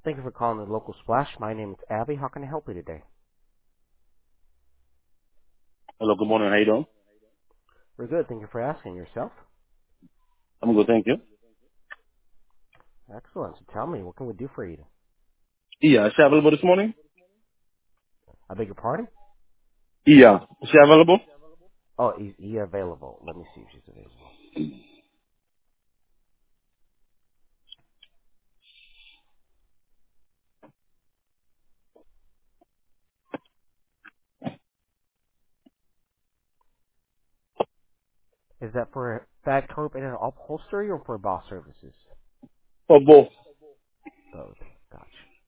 Thank you for calling the local splash. My name is Abby. How can I help you today? Hello, good morning. How you doing? We're good. Thank you for asking. Yourself? I'm good, thank you. Excellent. So tell me, what can we do for you? Yeah, is she available this morning? I beg your pardon? Yeah. Is she available? Oh, is he available? Let me see if she's available. Is that for a bag carpet and upholstery or for boss services? For both. Both. Gotcha.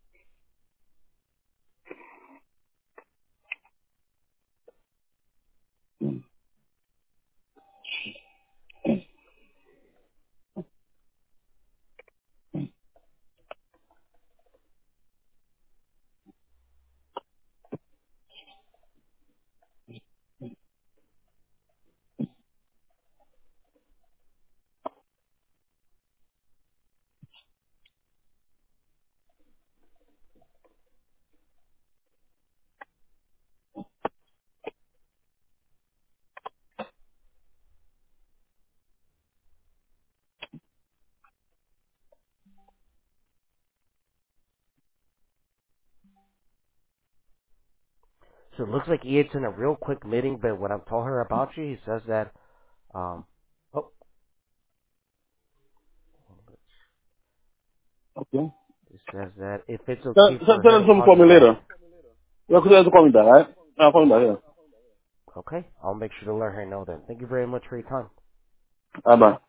So it looks like Ian's in a real quick meeting, but when I told her about you, he says that, oh, Okay. he says that if it's okay Tell for her her to to call call you me back. later. Yeah, could you call me back, right? I'll call me back, yeah. Okay? I'll make sure to let her know then. Thank you very much for your time. Bye-bye.